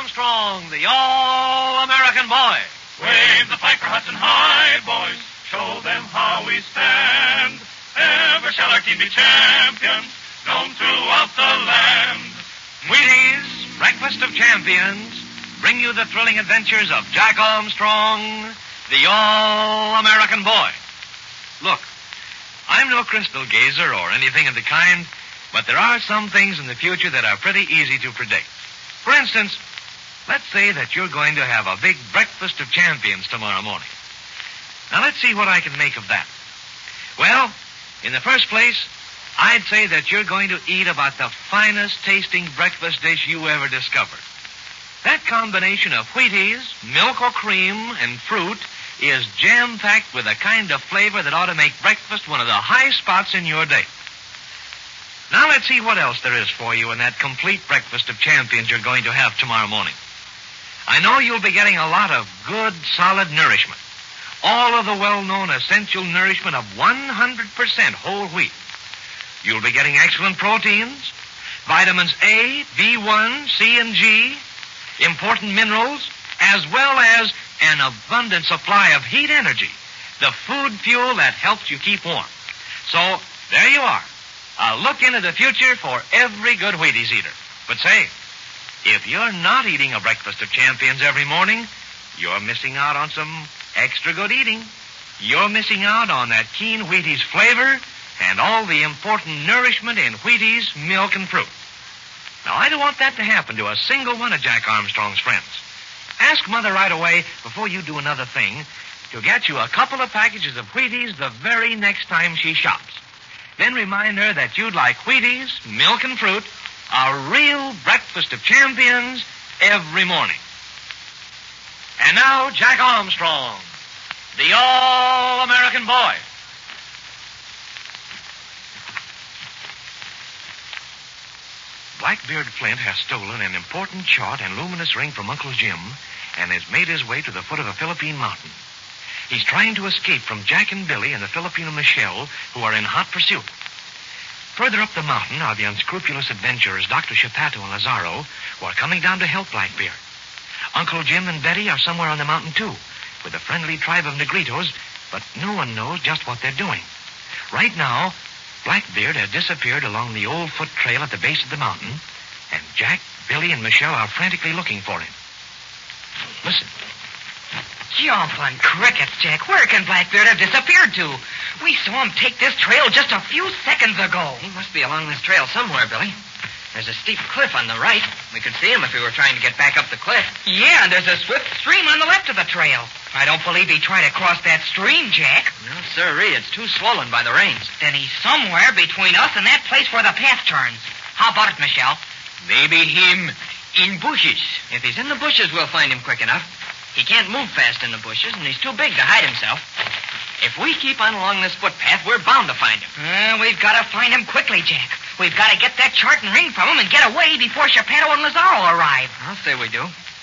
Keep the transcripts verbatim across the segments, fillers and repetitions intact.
Armstrong, the All-American Boy. Wave the flag for Hudson High, boys. Show them how we stand. Ever shall our team be champions, known throughout the land. Wheaties, Breakfast of Champions, bring you the thrilling adventures of Jack Armstrong, the All-American Boy. Look, I'm no crystal gazer or anything of the kind, but there are some things in the future that are pretty easy to predict. For instance, let's say that you're going to have a big Breakfast of Champions tomorrow morning. Now, let's see what I can make of that. Well, in the first place, I'd say that you're going to eat about the finest tasting breakfast dish you ever discovered. That combination of Wheaties, milk or cream, and fruit is jam-packed with a kind of flavor that ought to make breakfast one of the high spots in your day. Now let's see what else there is for you in that complete Breakfast of Champions you're going to have tomorrow morning. I know you'll be getting a lot of good, solid nourishment. All of the well-known essential nourishment of one hundred percent whole wheat. You'll be getting excellent proteins, vitamins A, B one, C, and G, important minerals, as well as an abundant supply of heat energy, the food fuel that helps you keep warm. So, there you are. A look into the future for every good Wheaties eater. But say, if you're not eating a Breakfast of Champions every morning, you're missing out on some extra good eating. You're missing out on that keen Wheaties flavor and all the important nourishment in Wheaties, milk, and fruit. Now, I don't want that to happen to a single one of Jack Armstrong's friends. Ask Mother right away, before you do another thing, to get you a couple of packages of Wheaties the very next time she shops. Then remind her that you'd like Wheaties, milk, and fruit, a real Breakfast of Champions, every morning. And now, Jack Armstrong, the All-American Boy. Blackbeard Flint has stolen an important short and luminous ring from Uncle Jim and has made his way to the foot of a Philippine mountain. He's trying to escape from Jack and Billy and the Filipino Michelle, who are in hot pursuit. Further up the mountain are the unscrupulous adventurers Doctor Chapato and Lazaro, who are coming down to help Blackbeard. Uncle Jim and Betty are somewhere on the mountain, too, with a friendly tribe of Negritos, but no one knows just what they're doing. Right now, Blackbeard has disappeared along the old foot trail at the base of the mountain, and Jack, Billy, and Michelle are frantically looking for him. Listen. Jumping crickets, Jack. Where can Blackbeard have disappeared to? We saw him take this trail just a few seconds ago. He must be along this trail somewhere, Billy. There's a steep cliff on the right. We could see him if we were trying to get back up the cliff. Yeah, and there's a swift stream on the left of the trail. I don't believe he tried to cross that stream, Jack. No, sirree. It's too swollen by the rains. Then he's somewhere between us and that place where the path turns. How about it, Michelle? Maybe him in bushes. If he's in the bushes, we'll find him quick enough. He can't move fast in the bushes, and he's too big to hide himself. If we keep on along this footpath, we're bound to find him. Uh, we've got to find him quickly, Jack. We've got to get that chart and ring from him and get away before Chapato and Lazaro arrive. I'll say we do.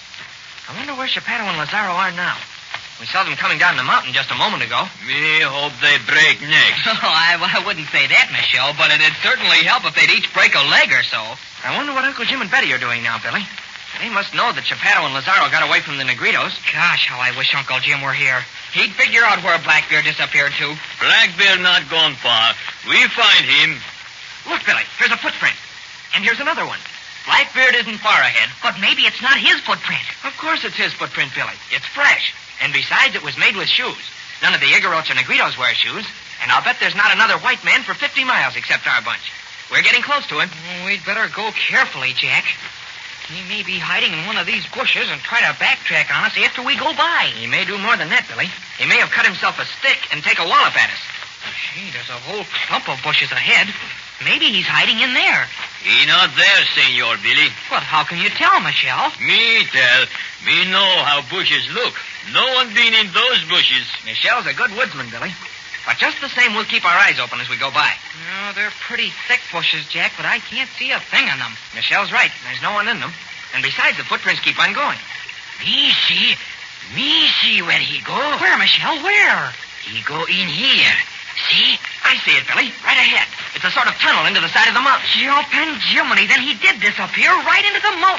I wonder where Chapato and Lazaro are now. We saw them coming down the mountain just a moment ago. Me hope they break necks. Oh, I, I wouldn't say that, Michelle, but it'd certainly help if they'd each break a leg or so. I wonder what Uncle Jim and Betty are doing now, Billy. They must know that Chapato and Lazaro got away from the Negritos. Gosh, how I wish Uncle Jim were here. He'd figure out where Blackbeard disappeared to. Blackbeard not gone far. We find him. Look, Billy, here's a footprint. And here's another one. Blackbeard isn't far ahead. But maybe it's not his footprint. Of course it's his footprint, Billy. It's fresh. And besides, it was made with shoes. None of the Igorots or Negritos wear shoes. And I'll bet there's not another white man for fifty miles except our bunch. We're getting close to him. Oh, we'd better go carefully, Jack. He may be hiding in one of these bushes and try to backtrack on us after we go by. He may do more than that, Billy. He may have cut himself a stick and take a wallop at us. Gee, there's a whole clump of bushes ahead. Maybe he's hiding in there. He not there, Senor Billy. But how can you tell, Michelle? Me tell. Me know how bushes look. No one been in those bushes. Michelle's a good woodsman, Billy. But just the same, we'll keep our eyes open as we go by. No, they're pretty thick bushes, Jack, but I can't see a thing in them. Michelle's right. There's no one in them. And besides, the footprints keep on going. Me see. Me see where he go. Where, Michelle? Where? He go in here. See? I see it, Billy. Right ahead. It's a sort of tunnel into the side of the mountain. Jumpin' Jiminy, then he did disappear right into the mountain.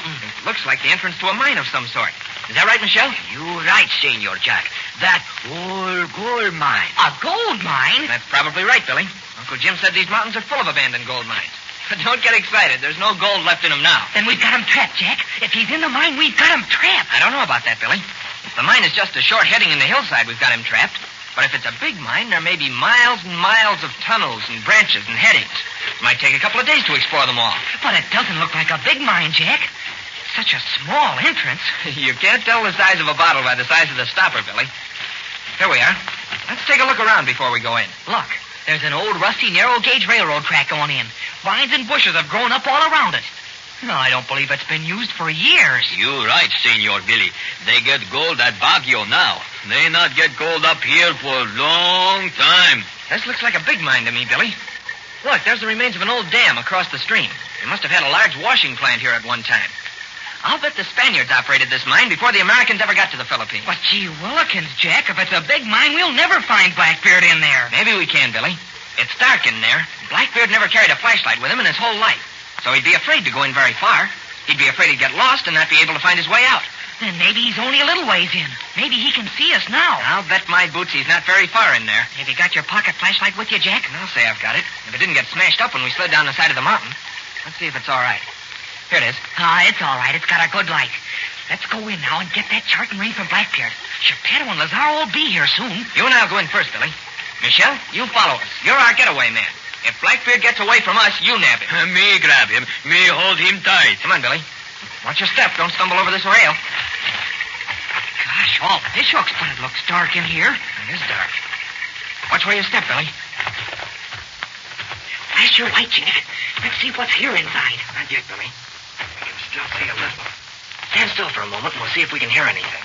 Looks like the entrance to a mine of some sort. Is that right, Michelle? You're right, Senor Jack. That old gold mine. A gold mine? That's probably right, Billy. Uncle Jim said these mountains are full of abandoned gold mines. But don't get excited. There's no gold left in them now. Then we've got him trapped, Jack. If he's in the mine, we've got him trapped. I don't know about that, Billy. If the mine is just a short heading in the hillside, we've got him trapped. But if it's a big mine, there may be miles and miles of tunnels and branches and headings. It might take a couple of days to explore them all. But it doesn't look like a big mine, Jack. Such a small entrance. You can't tell the size of a bottle by the size of the stopper, Billy. Here we are. Let's take a look around before we go in. Look, there's an old rusty narrow-gauge railroad track going in. Vines and bushes have grown up all around it. No, I don't believe it's been used for years. You're right, Senor Billy. They get gold at Baguio now. They not get gold up here for a long time. This looks like a big mine to me, Billy. Look, there's the remains of an old dam across the stream. They must have had a large washing plant here at one time. I'll bet the Spaniards operated this mine before the Americans ever got to the Philippines. But gee willikins, Jack, if it's a big mine, we'll never find Blackbeard in there. Maybe we can, Billy. It's dark in there. Blackbeard never carried a flashlight with him in his whole life. So he'd be afraid to go in very far. He'd be afraid he'd get lost and not be able to find his way out. Then maybe he's only a little ways in. Maybe he can see us now. I'll bet my boots he's not very far in there. Have you got your pocket flashlight with you, Jack? I'll say I've got it. If it didn't get smashed up when we slid down the side of the mountain. Let's see if it's all right. Here it is. Ah, it's all right. It's got a good light. Let's go in now and get that chart and ring from Blackbeard. Geppetto and Lazaro will be here soon. You and I'll go in first, Billy. Michelle, you follow us. You're our getaway man. If Blackbeard gets away from us, you nab him. Uh, me grab him. Me hold him tight. Come on, Billy. Watch your step. Don't stumble over this rail. Gosh, all fish hooks, but it looks dark in here. It is dark. Watch where you step, Billy. Flash your light, Jack. Let's see what's here inside. Not yet, Billy. We can still see a little. Stand still for a moment and we'll see if we can hear anything.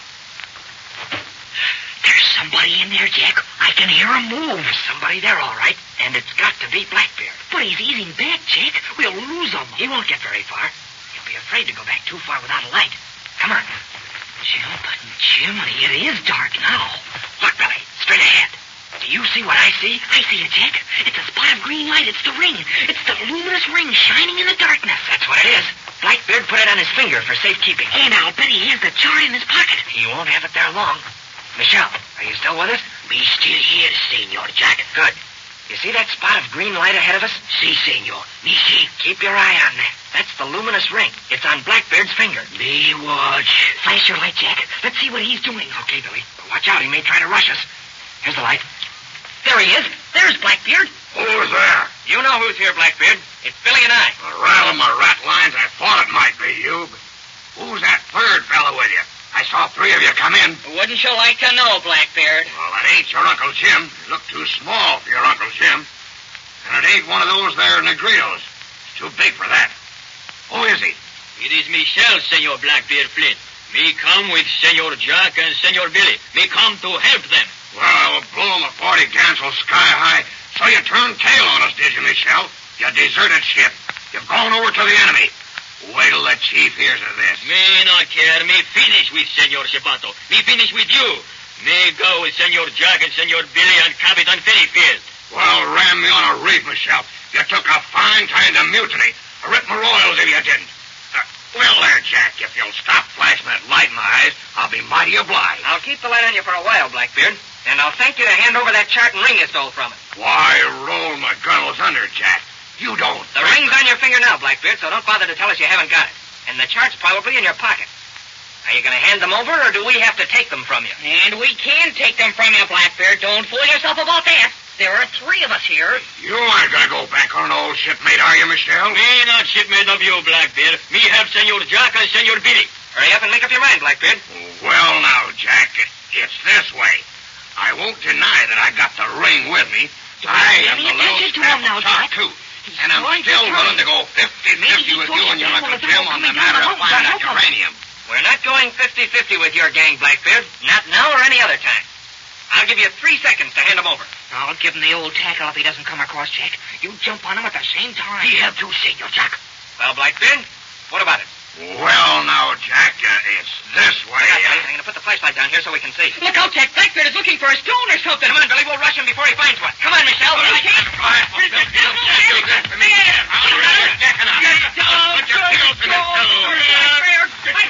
There's somebody in there, Jack. I can hear him move. There's somebody there, all right. And it's got to be Blackbeard. But he's easing back, Jack. We'll lose him. He won't get very far. He'll be afraid to go back too far without a light. Come on. Jumping Jiminy, it is dark now. Look, Billy, straight ahead. Do you see what I see? I see it, Jack. It's a spot of green light. It's the ring. It's the luminous ring shining in the darkness. That's what it is. Blackbeard put it on his finger for safekeeping. And I'll bet he has the chart in his pocket. He won't have it there long. Michelle, are you still with us? Me still here, Senor Jack. Good. You see that spot of green light ahead of us? Si, senor. Me see. Keep your eye on that. That's the luminous ring. It's on Blackbeard's finger. Me watch. Flash your light, Jack. Let's see what he's doing. Okay, Billy. But watch out. He may try to rush us. Here's the light. There he is. There's Blackbeard. Who's there? You know who's here, Blackbeard. It's Billy and I. Well, rattle my rat lines. I thought it might be you. But who's that third fellow with you? I saw three of you come in. Wouldn't you like to know, Blackbeard? Well, that ain't your Uncle Jim. You look too small for your Uncle Jim. And it ain't one of those there Negritos. It's too big for that. Who is he? It is Michelle, Senor Blackbeard Flint. Me come with Senor Jack and Senor Billy. Me come to help them. Well, I will blow him a forty cancel sky high. So you turned tail on us, did you, Michelle? You deserted ship. You've gone over to the enemy. Wait till the chief hears of this. Me not care. Me finish with Senor Shepato. Me finish with you. Me go with Senor Jack and Senor Billy and Capitan Felifield. Well, ram me on a reef, Michelle. You took a fine time to mutiny. I rip my royals if you didn't. Uh, well, there, Jack, if you'll stop flashing that light in my eyes, I'll be mighty obliged. I'll keep the light on you for a while, Blackbeard. And I'll thank you to hand over that chart and ring you stole from it. Why, roll my gunnels under, Jack. You don't. The ring's on your finger now, Blackbeard, so don't bother to tell us you haven't got it. And the chart's probably in your pocket. Are you going to hand them over, or do we have to take them from you? And we can take them from you, Blackbeard. Don't fool yourself about that. There are three of us here. You aren't going to go back on an old shipmate, are you, Michelle? Me not shipmate of you, Blackbeard. Me have Senor Jack and Senor Billy. Hurry up and make up your mind, Blackbeard. Well, now, Jack, it, it's this way. I won't deny that I got the ring with me. I am pay the little attention to him now, scrap of Jack. tooth. He's And I'm going to still try. willing to go fifty-fifty with you and your Uncle Jim on the matter of finding that uranium. We're not going fifty-fifty with your gang, Blackbeard. Not now or any other time. I'll give you three seconds to hand them over. I'll give him the old tackle if he doesn't come across, Jack. You jump on him at the same time. He have to, Senor Jack. Well, Blackbeard, what about it? Well, now, Jack, uh, it's this way. I got uh, Billy. I'm going to put the flashlight down here so we can see. Look out, Jack. Blackbeard is looking for a stone or something. Come on, Billy. We'll rush him before he finds one. Come on, Michelle. All right, that's right. Well, Bill, Bill, Bill, do this for me. I'll run your neck and I'll put your heels in it, too. Blackbeard, I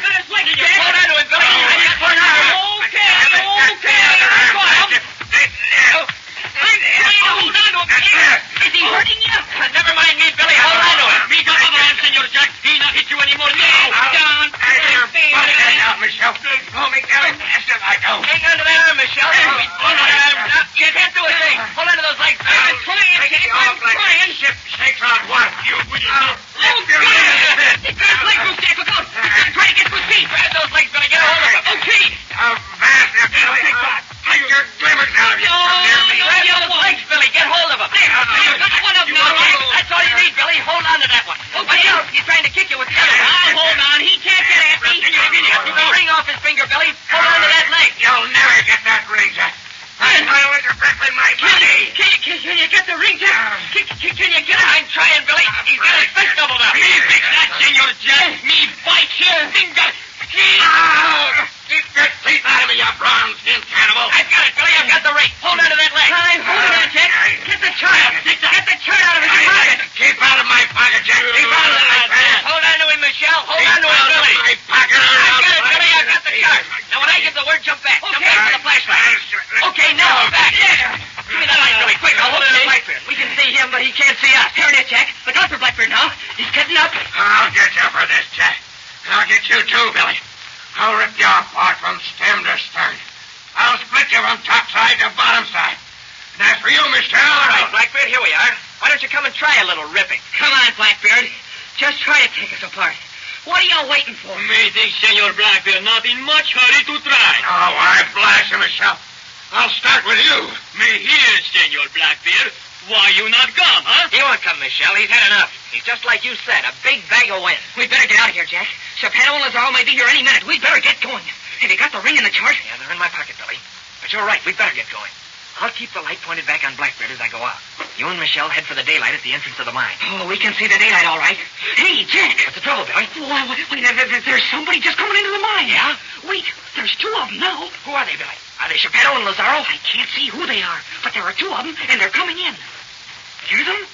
trying to kick you with the other. I'll hold on. He can't get at me. Keep the ring off his finger, Billy. Hold on to that leg. You'll never get that ring, Jack. I'm going to let you break with my body. Can, can, can you get the ring, Jack? Can, can, can you get it? I'm trying, Billy. He's got his fist doubled up. Me fix that, Senor Jack. Me bite his finger. Oh, keep your teeth out of me, you brown-skinned cannibal. I've got it, Billy. I've got the ring. Hold on to that leg. I'm holding on, Jack. Get the chart. Get the chart out of his pocket. Keep out of my pocket, Jack. Keep out of my pocket. Hold on to him, Michelle. Hold Keep on to him, out of Billy. my pocket. I've got it, Billy. I've got the chart. Now, when I give the word, jump back. Jump back for the flashlight. Okay, now I'm back. Give me that light, Billy. Quick, I'll hold it in Blackbeard. We can see him, but he can't see us. Here it is, Jack. Look out for Blackbeard now. He's getting up. I'll get you for this, Jack. I'll get you too, Billy. I'll rip you apart from stem to stern. I'll split you from top side to bottom side. And as for you, Mister All right, Blackbeard, here we are. Why don't you come and try a little ripping? Come on, Blackbeard. Just try to take us apart. What are y'all waiting for? Me think Senor Blackbeard not in much hurry to try. Oh, I blast him myself. I'll start with you. Me here, Senor Blackbeard. Why you not come, huh? He won't come, Michelle. He's had enough. He's just like you said, a big bag of wind. We'd better get out of here, Jack. Chapano and Lazaro may be here any minute. We'd better get going. Have you got the ring in the chart? Yeah, they're in my pocket, Billy. But you're right. We'd better get going. I'll keep the light pointed back on Blackbeard as I go out. You and Michelle head for the daylight at the entrance of the mine. Oh, we can see the daylight all right. Hey, Jack. What's the trouble, Billy? Why, wait, wait, there's somebody just coming into the mine. Yeah? Wait, there's two of them now. Who are they, Billy? Are they Chapano and Lazaro? I can't see who they are, but there are two of them, and they're coming in. Hear them?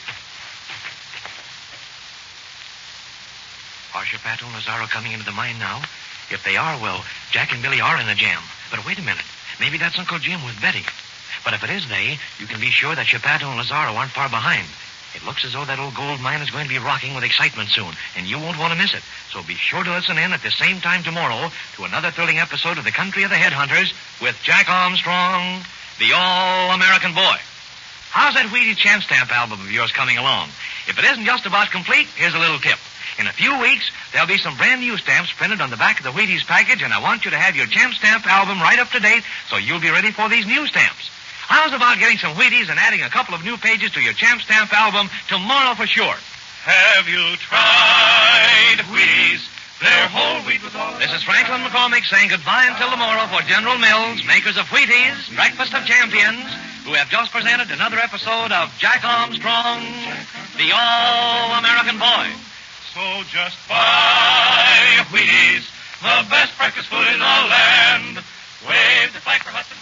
Are Chapano and Lazaro coming into the mine now? If they are, well, Jack and Billy are in a jam. But wait a minute. Maybe that's Uncle Jim with Betty. But if it is they, you can be sure that Chapano and Lazaro aren't far behind. It looks as though that old gold mine is going to be rocking with excitement soon, and you won't want to miss it. So be sure to listen in at the same time tomorrow to another thrilling episode of The Country of the Headhunters with Jack Armstrong, the All-American Boy. How's that Wheaties Champ Stamp album of yours coming along? If it isn't just about complete, here's a little tip. In a few weeks, there'll be some brand new stamps printed on the back of the Wheaties package, and I want you to have your Champ Stamp album right up to date so you'll be ready for these new stamps. How's about getting some Wheaties and adding a couple of new pages to your Champ Stamp album tomorrow for sure? Have you tried Wheaties? They're whole wheat with all... This is Franklin McCormick saying goodbye until tomorrow for General Mills, makers of Wheaties, Breakfast of Champions, who have just presented another episode of Jack Armstrong, the All-American Boy. So just buy Wheaties, the best breakfast food in the land. Wave the flag for Hudson.